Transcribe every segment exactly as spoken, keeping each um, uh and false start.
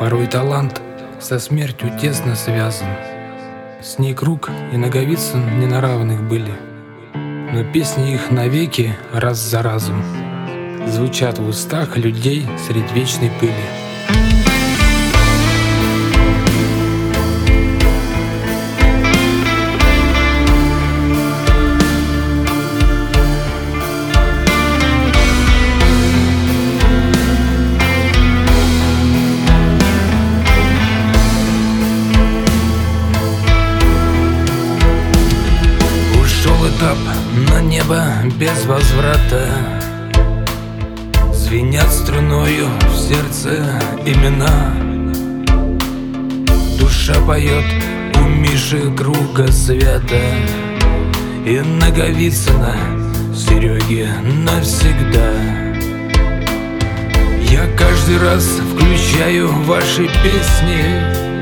Порой талант со смертью тесно связан. С ней Круг и Наговицын не на равных были, но песни их навеки, раз за разом, звучат в устах людей средь вечной пыли. Этап на небо без возврата, звенят струною в сердце имена. Душа поет у Миши Круга света и Наговицына, Сереги навсегда. Я каждый раз включаю ваши песни,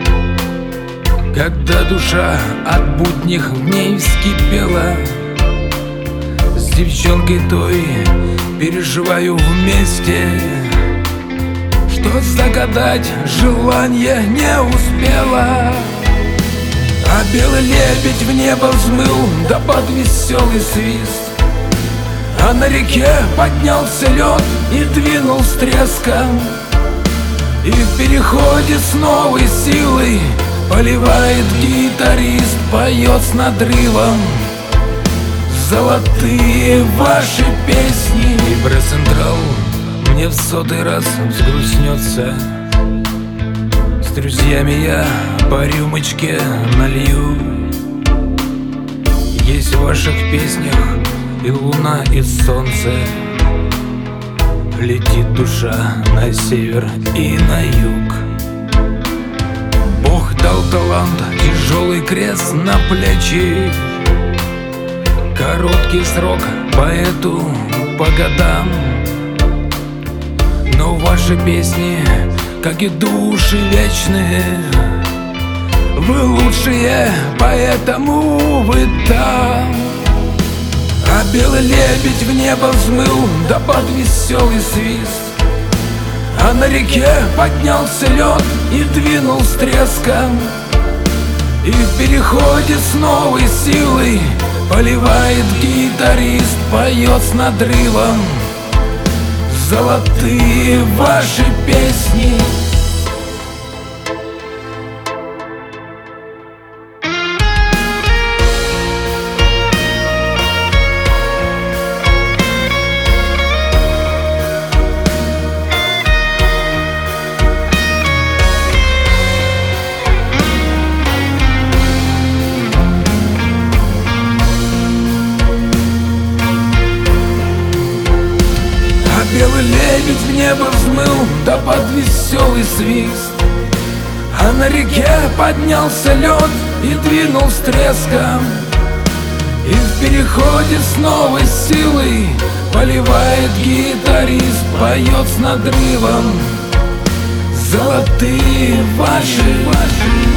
когда душа от будних дней вскипела. С девчонкой той переживаю вместе, что загадать желание не успела. А белый лебедь в небо взмыл, да под веселый свист, а на реке поднялся лед и двинул с треском. И в переходе с новой силой поливает гитарист, поет с надрывом золотые ваши песни. И Брэс-Централ мне в сотый раз взгрустнется. С друзьями я по рюмочке налью. Есть в ваших песнях и луна, и солнце. Летит душа на север и на юг. Бог дал талант, тяжелый крест на плечи. Короткий срок поэту по годам, но ваши песни, как и души вечные, вы лучшие, поэтому вы там. А белый лебедь в небо взмыл, да под веселый свист, а на реке поднялся лед и двинул с треском. И в переходе с новой силой поливает гитарист, поет с надрывом золотые ваши песни. Белый лебедь в небо взмыл, да под веселый свист, а на реке поднялся лед и двинул с треском. И в переходе с новой силой поливает гитарист, поет с надрывом золотые ваши, ваши.